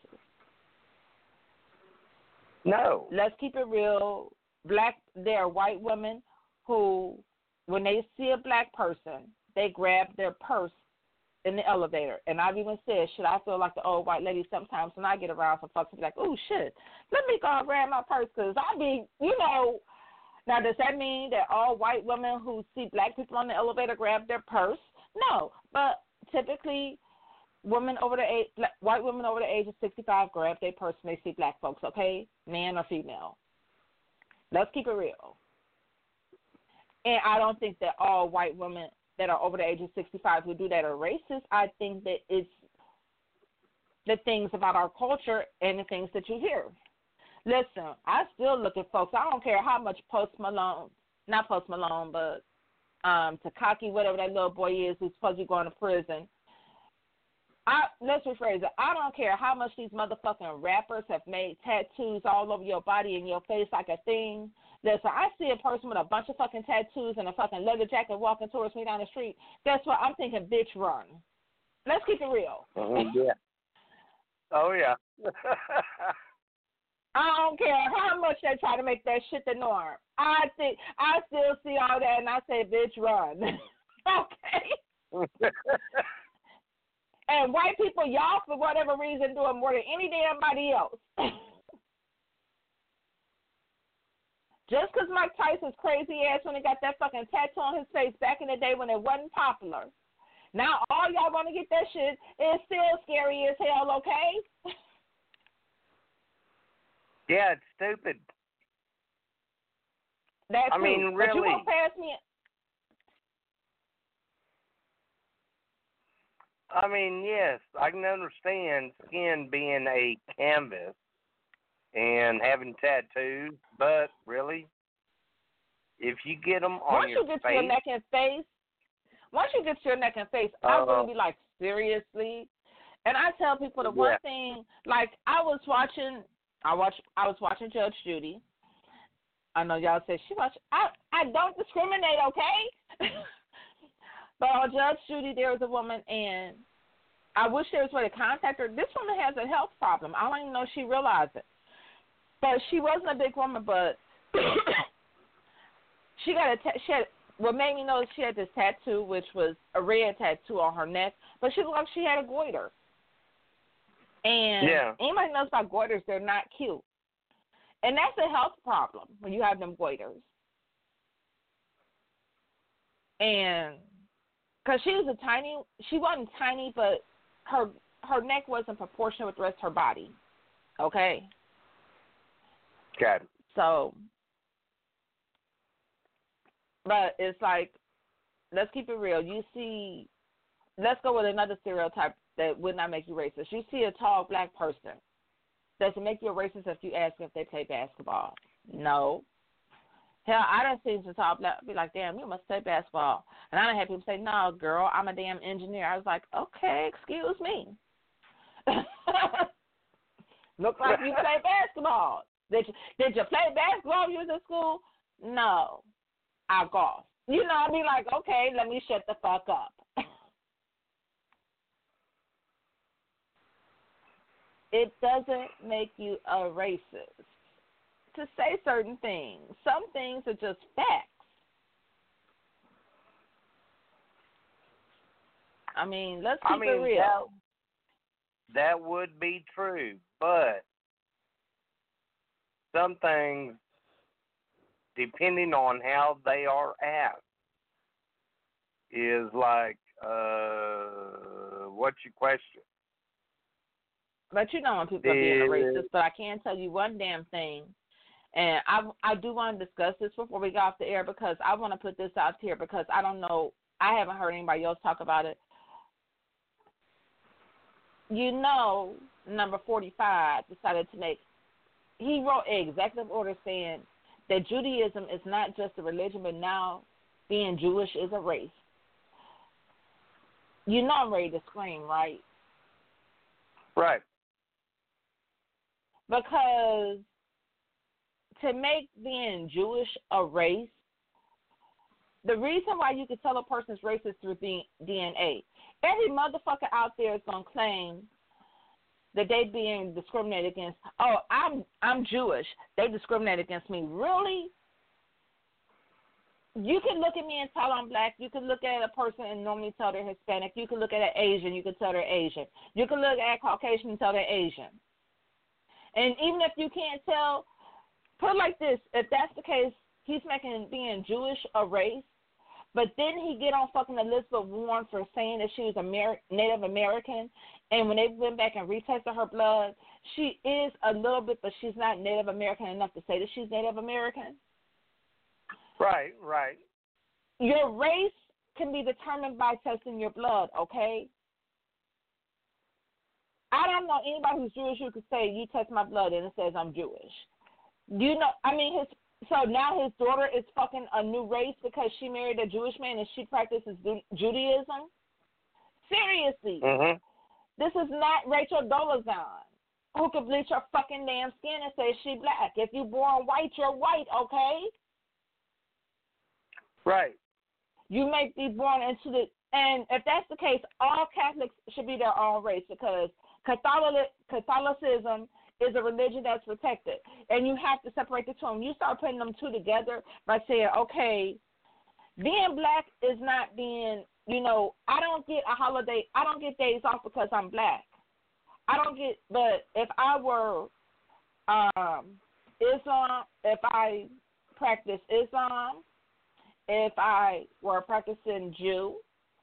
No. Let's keep it real. Black, there are white women who, when they see a black person, they grab their purse in the elevator. And I've even said, should I feel like the old white lady sometimes when I get around some folks be like, oh, shit, let me go and grab my purse because I be, you know. Now, does that mean that all white women who see black people on the elevator grab their purse? No. But typically, women over the age, white women over the age of sixty-five grab their purse when they see black folks, okay, man or female. Let's keep it real. And I don't think that all white women that are over the age of sixty-five who do that are racist. I think that it's the things about our culture and the things that you hear. Listen, I still look at folks. I don't care how much Post Malone, not Post Malone, but um, Tekashi, whatever that little boy is who's supposed to be going to prison. I, let's rephrase it. I don't care how much these motherfucking rappers have made tattoos all over your body and your face like a thing. Listen, I see a person with a bunch of fucking tattoos and a fucking leather jacket walking towards me down the street. Guess what? I'm thinking, bitch, run. Let's keep it real. Oh, yeah. Oh, yeah. I don't care how much they try to make that shit the norm. I think I still see all that, and I say, bitch, run. Okay? And white people, y'all, for whatever reason, do it more than any damn body else. Just because Mike Tyson's crazy ass when he got that fucking tattoo on his face back in the day when it wasn't popular. Now all y'all want to get that shit is still scary as hell, okay? Yeah, it's stupid. That's I mean, true. really. But you won't pass me. I mean, yes, I can understand skin being a canvas and having tattoos, but really, if you get them on once your you get face, to your neck and face, once you get to your neck and face, uh, I really be like, seriously? And I tell people the yeah. one thing, like I was watching, I watch, I was watching Judge Judy. I know y'all say she watch. I I don't discriminate, okay? But on Judge Judy, there was a woman, and I wish there was a way to contact her. This woman has a health problem. I don't even know if she realized it. But she wasn't a big woman, but she got a ta- she had, what made me know she had this tattoo, which was a red tattoo on her neck, but she looked like she had a goiter. And yeah. anybody knows about goiters, they're not cute. And that's a health problem when you have them goiters. And because she was a tiny, she wasn't tiny, but her her neck wasn't proportional with the rest of her body. Okay? Got it. So, but it's like, let's keep it real. You see, let's go with another stereotype that would not make you racist. You see a tall black person. Does it make you a racist if you ask if they play basketball? No. Hell, I done seen some tall black be like, damn, you must play basketball. And I done had people say, no, girl, I'm a damn engineer. I was like, okay, excuse me. Looks like you play basketball. Did you, did you play basketball when you was in school? No. I golf. You know, I'd be like, okay, let me shut the fuck up. It doesn't make you a racist to say certain things. Some things are just facts. I mean, let's keep I mean, it real. That, that would be true, but some things, depending on how they are asked, is like, uh, what's your question? But you know when people are being a racist, but I can tell you one damn thing, and I, I do want to discuss this before we go off the air because I want to put this out here because I don't know, I haven't heard anybody else talk about it. You know, number forty-five decided to make, he wrote an executive order saying that Judaism is not just a religion, but now being Jewish is a race. You know I'm ready to scream, right? Right. Because to make being Jewish a race, the reason why you can tell a person's race is through D N A. Every motherfucker out there is going to claim that they being discriminated against. Oh, I'm I'm Jewish. They discriminate against me. Really? You can look at me and tell I'm black. You can look at a person and normally tell they're Hispanic. You can look at an Asian. You can tell they're Asian. You can look at a Caucasian and tell they're Asian. And even if you can't tell, put it like this. If that's the case, he's making being Jewish a race. But then he get on fucking Elizabeth Warren for saying that she was Amer- Native American. And when they went back and retested her blood, she is a little bit, but she's not Native American enough to say that she's Native American. Right, right. Your race can be determined by testing your blood, okay? I don't know anybody who's Jewish who could say, you test my blood and it says I'm Jewish. You know, I mean, his so now his daughter is fucking a new race because she married a Jewish man and she practices Judaism? Seriously. Mm-hmm. This is not Rachel Dolezal who could bleach her fucking damn skin and say she black. If you're born white, you're white, okay? Right. You may be born into the, and if that's the case, all Catholics should be their own race because Catholic, Catholicism is a religion that's protected, and you have to separate the two. When you start putting them two together by saying, okay, being black is not being, you know, I don't get a holiday, I don't get days off because I'm black. I don't get, but if I were um, Islam, if I practice Islam, if I were a practicing Jew,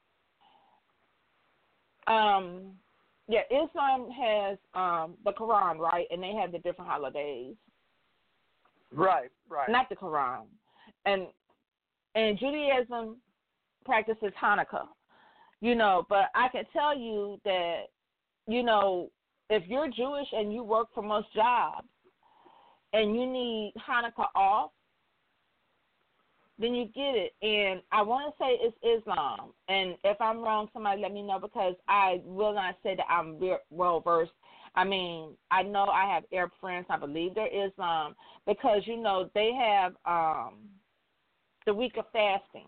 um, yeah, Islam has um, the Quran, right? And they have the different holidays. Right, right. Not the Quran. And and Judaism practices Hanukkah. You know, but I can tell you that, you know, if you're Jewish and you work for most jobs and you need Hanukkah off, then you get it. And I want to say it's Islam. And if I'm wrong, somebody let me know because I will not say that I'm well-versed. I mean, I know I have Arab friends. I believe they're Islam because, you know, they have um, the week of fasting.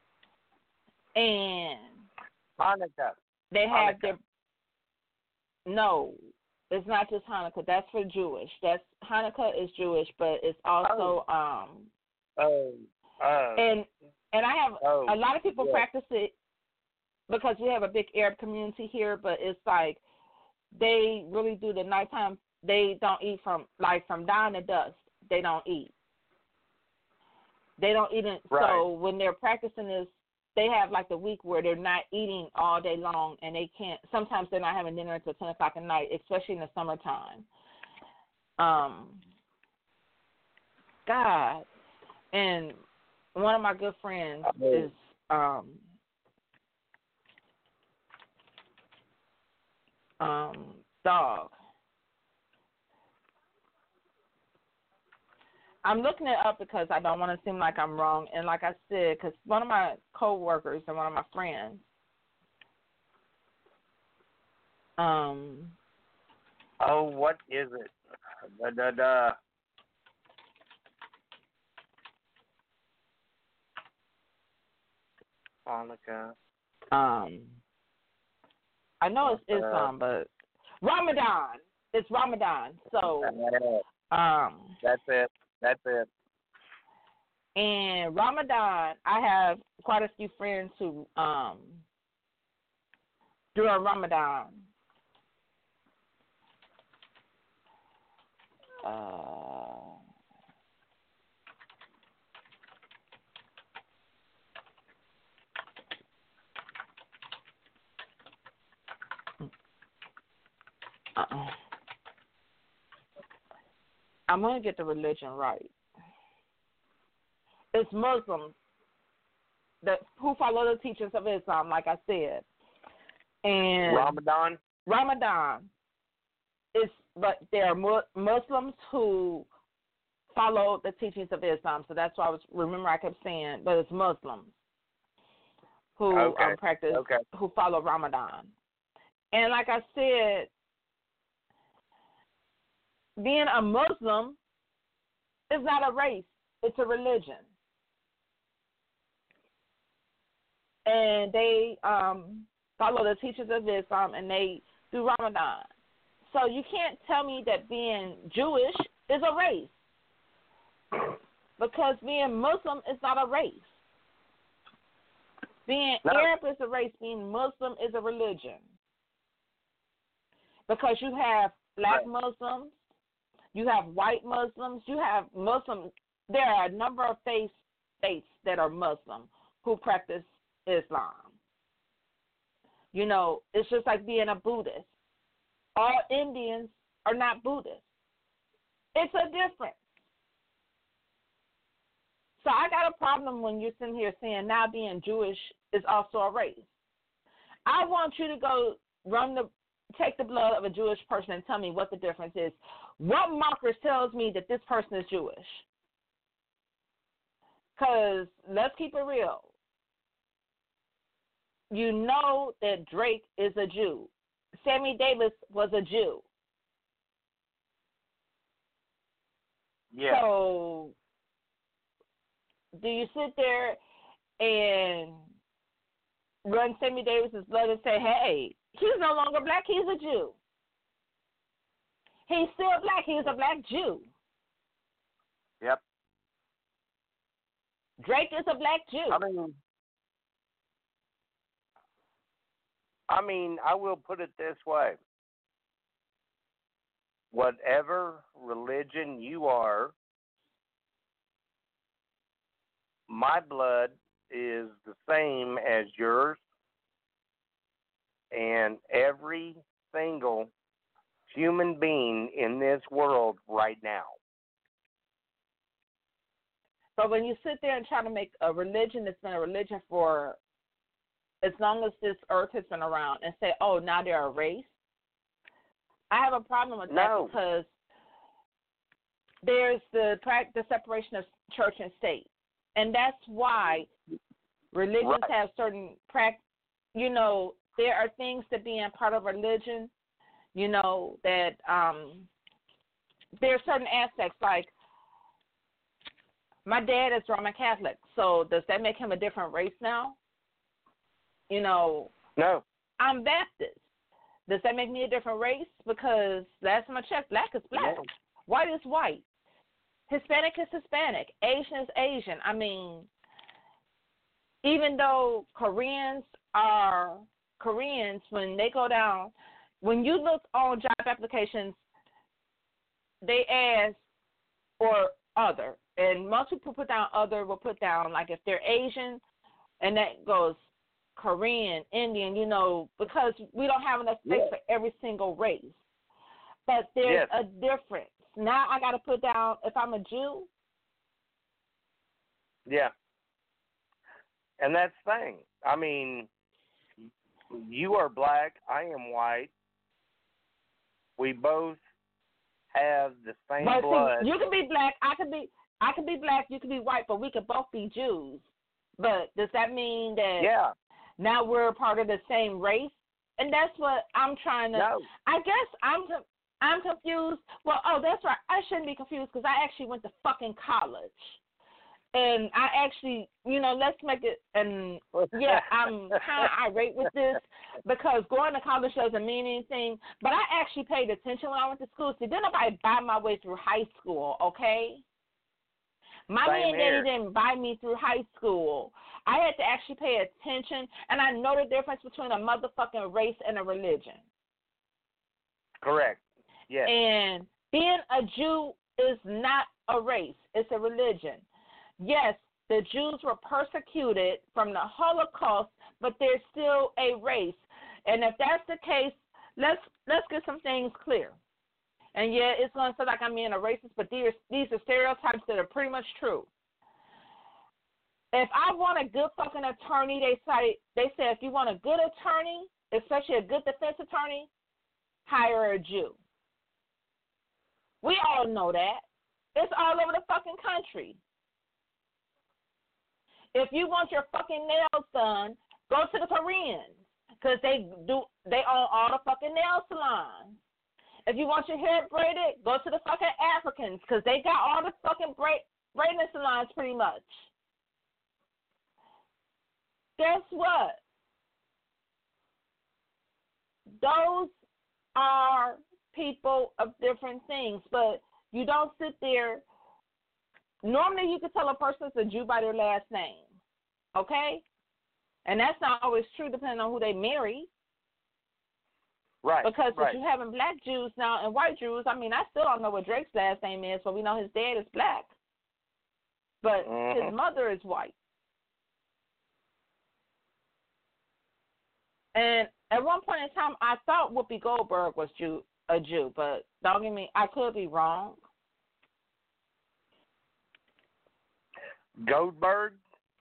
And Hanukkah. they have Hanukkah. their – no, it's not just Hanukkah. That's for Jewish. That's Hanukkah is Jewish, but it's also Oh. um, Oh. Uh, and and I have oh, a lot of people yeah. practice it because we have a big Arab community here, but it's like they really do the nighttime. They don't eat from like from dawn to dusk. they don't eat. They don't eat. It, Right. So when they're practicing this, they have like the week where they're not eating all day long, and they can't. Sometimes they're not having dinner until ten o'clock at night, especially in the summertime. Um, God, and one of my good friends is um, um, dog. I'm looking it up because I don't want to seem like I'm wrong. And like I said, because one of my coworkers and one of my friends, um, Oh, what is it? Da, da, da. Hanukkah. um, I know it's Uh, Islam, but Ramadan. It's Ramadan. So, um, That's it. That's it. and Ramadan, I have quite a few friends who, um, during Ramadan, uh, uh-uh. I'm going to get the religion right. It's Muslims that who follow the teachings of Islam, like I said. And Ramadan? Ramadan is, but there are mu- Muslims who follow the teachings of Islam. So that's why I was, remember I kept saying, but it's Muslims who Okay. um, practice, Okay. who follow Ramadan. And like I said, being a Muslim is not a race, it's a religion. And they um, follow the teachings of Islam, and they do Ramadan. So you can't tell me that being Jewish is a race, because being Muslim is not a race. Being No. Arab is a race, being Muslim is a religion. Because you have black Right. Muslims, you have white Muslims, you have Muslims. There are a number of faith states that are Muslim who practice Islam. You know, it's just like being a Buddhist. All Indians are not Buddhists. It's a difference. So I got a problem when you're sitting here saying now being Jewish is also a race. I want you to go run the, take the blood of a Jewish person and tell me what the difference is. What markers tells me that this person is Jewish? Because let's keep it real. You know that Drake is a Jew. Sammy Davis was a Jew. Yeah. So do you sit there and run Sammy Davis's blood and say, hey, he's no longer black, he's a Jew. He's still black, he's a black Jew. Yep. Drake is a black Jew. I mean, I mean, I will put it this way. Whatever religion you are, my blood is the same as yours, and every single human being in this world right now. But when you sit there and try to make a religion that's been a religion for as long as this earth has been around and say, oh, now they're a race, I have a problem with No. that, because there's the the separation of church and state. And that's why religions Right. have certain, prac- you know, there are things that being part of religion, you know, that um, there are certain aspects, like my dad is Roman Catholic, so does that make him a different race now? You know, No. I'm Baptist. Does that make me a different race? Because last time I checked, black is black, No. white is white, Hispanic is Hispanic, Asian is Asian. I mean, even though Koreans are Koreans, when they go down, when you look on job applications, they ask, or other. And most people put down other will put down, like, if they're Asian, and that goes Korean, Indian, you know, because we don't have enough space Yeah. for every single race. But there's Yes. a difference. Now I got to put down, if I'm a Jew. Yeah. And that's the thing. I mean, you are black, I am white. We both have the same But blood. see, you can be black, I can be I can be black, you can be white, but we could both be Jews. But does that mean that Yeah. now we're part of the same race? And that's what I'm trying to. No. I guess I'm I'm confused. Well, oh, that's right. I shouldn't be confused because I actually went to fucking college, and I actually, you know, let's make it. And yeah, I'm kind of irate with this because going to college doesn't mean anything. But I actually paid attention when I went to school. See, didn't nobody buy my way through high school, okay? Mommy Same and Daddy here. didn't buy me through high school. I had to actually pay attention, and I know the difference between a motherfucking race and a religion. Correct. Yes. And being a Jew is not a race. It's a religion. Yes, the Jews were persecuted from the Holocaust, but they're still a race. And if that's the case, let's let's get some things clear. And yeah, it's going to sound like I'm being a racist, but these, these are stereotypes that are pretty much true. If I want a good fucking attorney, they say, they say if you want a good attorney, especially a good defense attorney, hire a Jew. We all know that. It's all over the fucking country. If you want your fucking nails done, go to the Koreans because they do. They own all the fucking nail salons. If you want your hair braided, go to the fucking Africans because they got all the fucking braid, braiding salons pretty much. Guess what? Those are people of different things, but you don't sit there. Normally you can tell a person's a Jew by their last name, okay? And that's not always true depending on who they marry. Right. Because right. if you're having black Jews now and white Jews, I mean, I still don't know what Drake's last name is, but we know his dad is black. But mm-hmm. his mother is white. And at one point in time, I thought Whoopi Goldberg was Jew, a Jew, but don't get me, I could be wrong. Goldberg?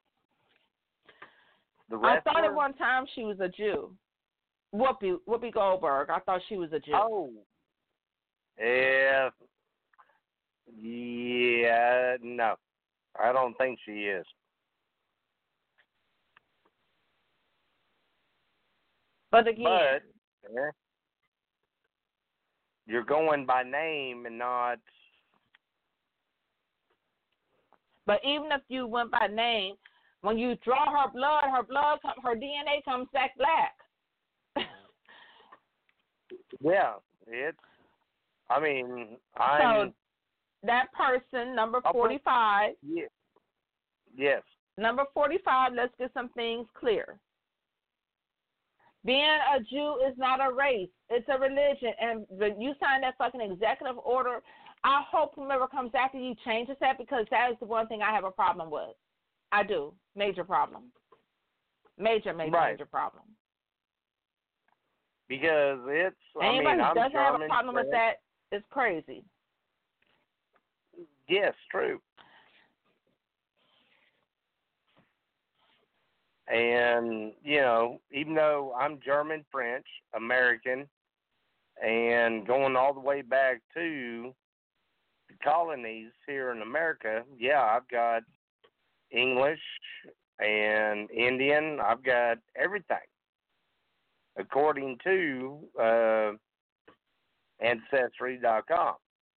The wrestler? I thought at one time she was a Jew. Whoopi, Whoopi Goldberg. I thought she was a Jew. Oh. Yeah. Yeah, no. I don't think she is. But again. But, yeah, you're going by name and not. But even if you went by name, when you draw her blood, her blood, her D N A comes back black. Yeah, it's. I mean, I'm. So that person, number forty-five. Yeah. Yes. Number forty-five. Let's get some things clear. Being a Jew is not a race; it's a religion. And when you sign that fucking executive order, I hope whoever comes after you changes that because that is the one thing I have a problem with. I do. Major problem. Major, major, right. major problem. Because it's, Anybody I mean, who I'm doesn't German, have a problem French. with that is crazy. Yes, true. And, you know, even though I'm German, French, American, and going all the way back to the colonies here in America, yeah, I've got English and Indian. I've got everything. According to uh, Ancestry dot com.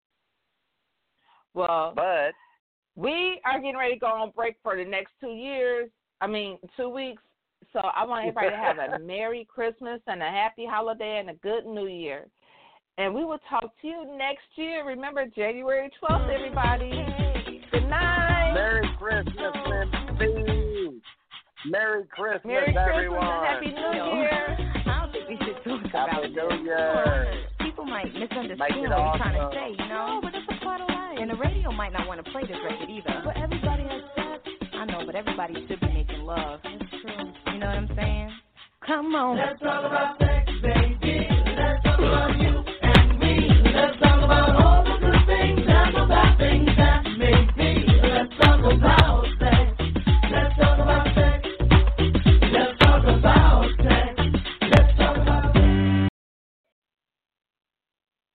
Well, But we are getting ready to go on break for the next two years. I mean, two weeks. So I want everybody to have a Merry Christmas and a Happy Holiday and a good New Year. And we will talk to you next year. Remember, January twelfth, everybody. Good night. Merry Christmas, Lindsay. Merry Christmas, Merry everyone. Christmas and Happy New Yo. Year. I don't think we should talk about Happy this. New Year. People might Make misunderstand it what we're trying to awesome. say, you know? No, but it's a part of life. And the radio might not want to play this record either. But everybody has sex. I know, but everybody should be making love. That's true. You know what I'm saying? Come on. Let's talk about sex, baby. Let's talk about you.